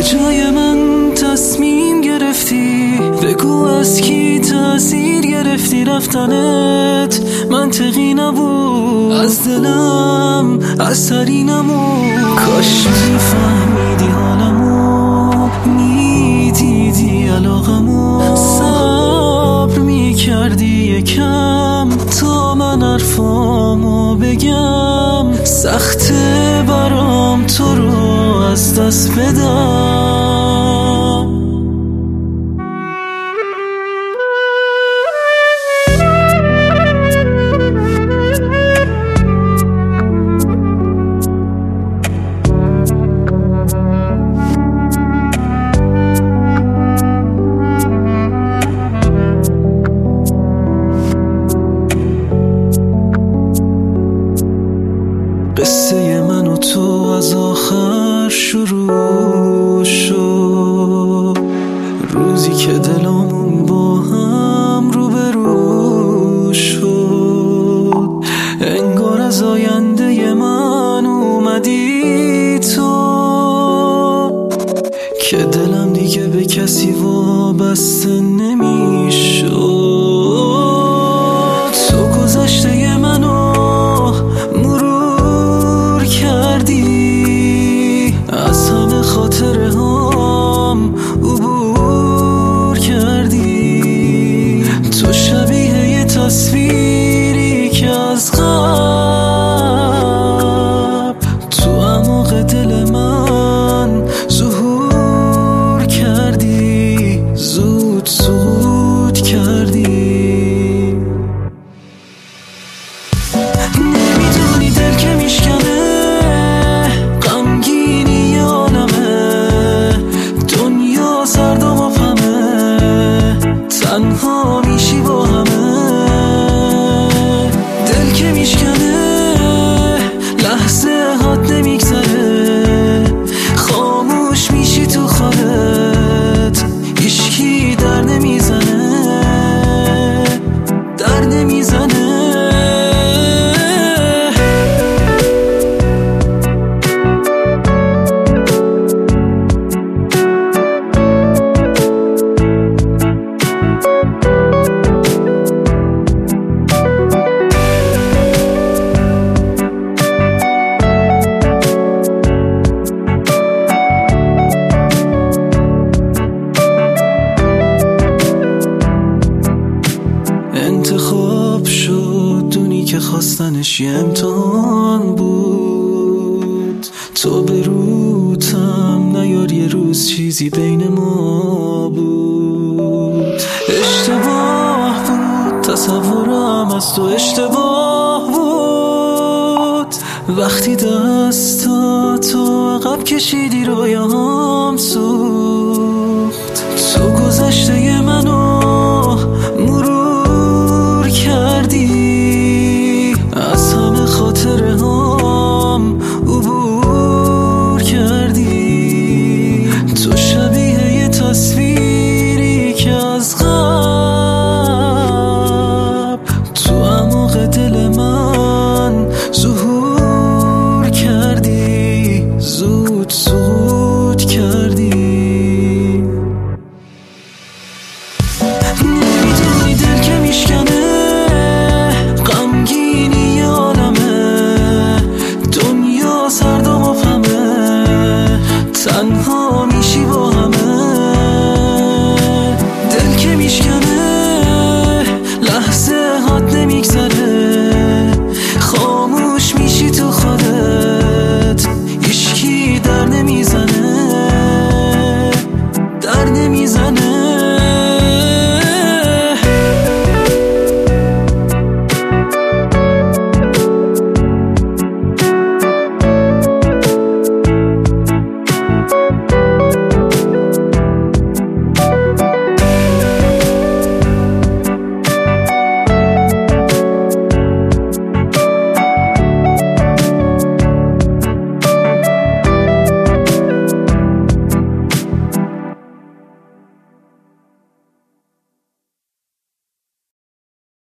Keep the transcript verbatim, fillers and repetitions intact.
جای من تصمیم گرفتی، بگو از کی تأثیر گرفتی رفتنت منطقی نبود، از دلم اثری نمود. کاش میفهمیدی حالمو، میدیدی علاقمو، صبر میکردی یکم تا من حرفامو بگم. سخته برام تو رو از دست بدم. قصه من و تو از آخر شروع شد، روزی که دلامون با هم روبرو شد. انگار از آینده من اومدی تو، که دلم دیگه به کسی وابسته نمیشد. تو گذشته منو مرور کردی، از همه خاطره هم عبور کردی. تو شبیه یه تصویری که از قبل تو اعماق دل من ظهور کردی، زود زود کردی. نمیدونی دل که میشکنه، غمگینی عالمه، دنیا سرد و مبهمه، تنها میشی با همه. دل که میشکنه لحظه حد نمیگذره، خاموش میشی تو خالت، هیچکی در نمیزنه، در نمیزنه. انتخاب شد دونی که خواستنش یه امتحان بود، تو به روتم نیار یه روز چیزی بین ما بود. اشتباه بود تصورم از تو، اشتباه بود وقتی دستا تو عقب کشیدی رویام سوخت. تو گذشته منو